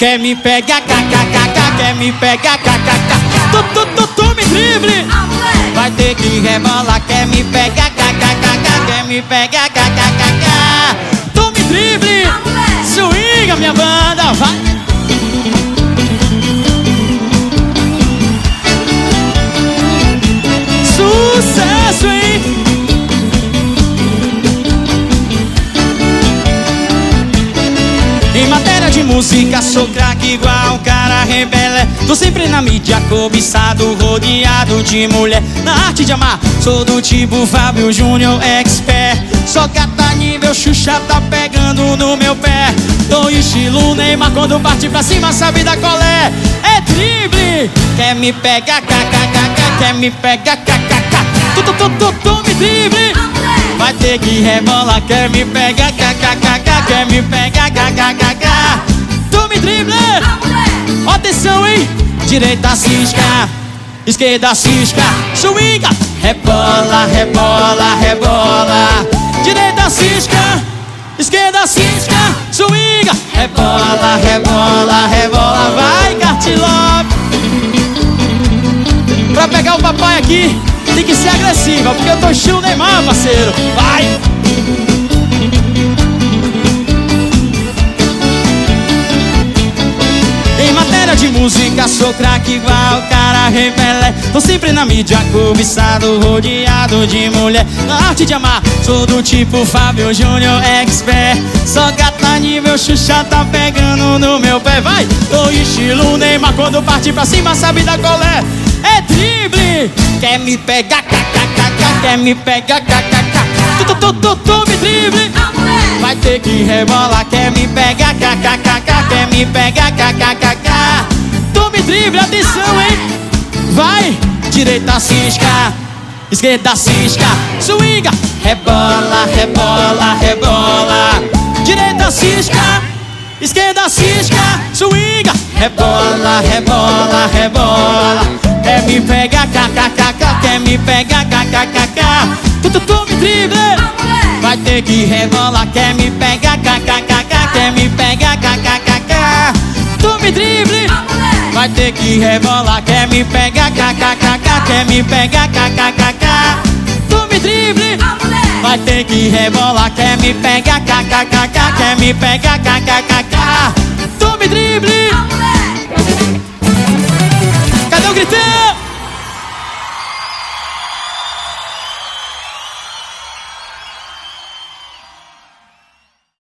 quer me pegar, kkk, quer me pegar, kkk. Tu me drible, vai ter que rebolar, quer me pegar, kkk, quer me pegar, kkk. Tu me drible, swinga minha banda, vai. Sucesso, hein? Em matéria de música sou craque igual um cara rebelde. Tô sempre na mídia cobiçado, rodeado de mulher. Na arte de amar, sou do tipo Fábio Júnior expert. Só gata nível Xuxa tá pegando no meu pé. Tô estilo Neymar quando parte pra cima, sabe da colé. É drible, quer me pegar, kkk, quer me pegar, kkk. Tu me drible, vai ter que rebolar, quer me pegar, kkk, quer me pegar, kkk. Tu me drible, atenção, hein? Direita cisca, esquerda cisca, swinga, rebola, rebola, rebola. Direita cisca, esquerda cisca, swinga, rebola, rebola, rebola. Vai, Cartilop. Pra pegar o papai aqui tem que ser agressiva, porque eu tô estilo Neymar, parceiro. Vai! Em matéria de música sou craque igual cara rebelde. Tô sempre na mídia cobiçado, rodeado de mulher. Na arte de amar, sou do tipo Fábio Júnior expert. Só gata nível Xuxa tá pegando no meu pé. Vai! Tô estilo Neymar quando parte pra cima, sabe da colé. É drible, quer me pegar, kkk, quer me pegar, kkk. Tu me drible, vai ter que rebolar, quer me pegar, kkk, quer me pegar, kkk. Tu me drible, atenção, hein? Vai, direita cisca, esquerda cisca, swinga, rebola, rebola, rebola. Direita cisca, esquerda cisca, swinga, rebola, rebola, rebola. Quer me pegar, kkk, quer me pegar, kkk. Tu me drible, vai ter que rebolar, quer me pegar, kkk, quer me pegar, kkk. Tu me drible, vai ter que rebolar, quer me pegar, kkk, quer me pegar, kkk. Tu me drible, vai ter que rebolar, quer me pegar, kkk, quer me pegar, kkk. Tu me drible. Cadê o gritão?